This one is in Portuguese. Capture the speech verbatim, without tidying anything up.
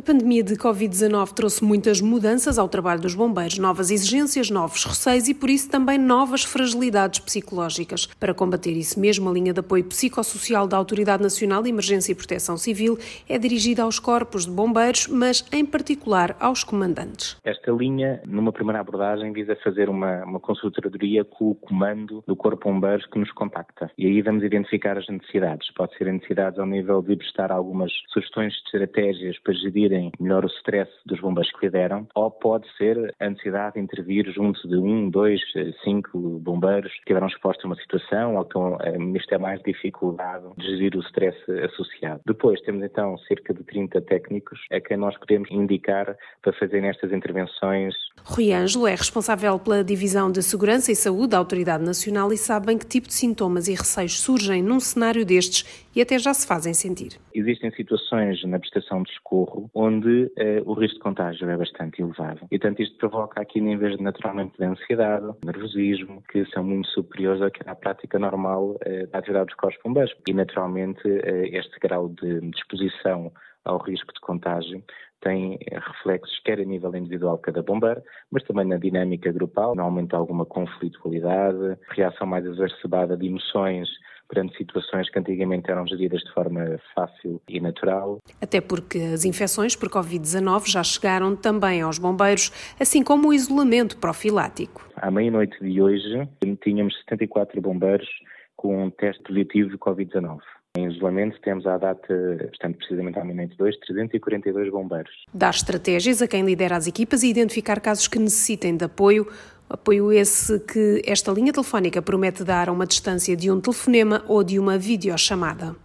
pandemia de covid dezanove trouxe muitas mudanças ao trabalho dos bombeiros, novas exigências, novos receios e, por isso, também novas fragilidades psicológicas. Para combater isso mesmo, a linha de apoio psicossocial da Autoridade Nacional de Emergência e Proteção Civil é dirigida aos corpos de bombeiros, mas, em particular, aos comandantes. Esta linha, numa primeira abordagem, visa fazer uma, uma consultadoria com o comando do Corpo de Bombeiros que nos contacta. E aí vamos identificar as necessidades. Pode ser necessidades ao nível de prestar algumas sugestões de estratégias para gerirem melhor o stress dos bombeiros que lideram, ou pode ser a necessidade de intervir junto de um, dois, cinco bombeiros que estiveram expostos a uma situação ou que isto é mais dificuldade de gerir o stress associado. Depois temos então cerca de trinta técnicos a quem nós podemos indicar para fazer estas intervenções. Rui Ângelo é responsável pela Divisão de Segurança e Saúde da Autoridade Nacional e sabe em que tipo de sintomas e receios surgem num cenário destes e até já se fazem sentir. Existem situações na prestação de socorro onde eh, o risco de contágio é bastante elevado. E, portanto, isto provoca aqui níveis naturalmente de ansiedade, nervosismo, que são muito superiores ao que é a prática normal eh, da atividade dos corpos de bombeiros. E, naturalmente, eh, este grau de exposição ao risco de contágio tem reflexos quer a nível individual de cada bombeiro, mas também na dinâmica grupal, normalmente alguma conflitualidade, reação mais exacerbada de emoções perante situações que antigamente eram geridas de forma fácil e natural. Até porque as infecções por covid dezanove já chegaram também aos bombeiros, assim como o isolamento profilático. À meia-noite de hoje, tínhamos setenta e quatro bombeiros com um teste positivo de covid dezanove. Em isolamento temos à data, portanto, precisamente à meia-noite de hoje, trezentos e quarenta e dois bombeiros. Dar estratégias a quem lidera as equipas e identificar casos que necessitem de apoio. Apoio esse que esta linha telefónica promete dar a uma distância de um telefonema ou de uma videochamada.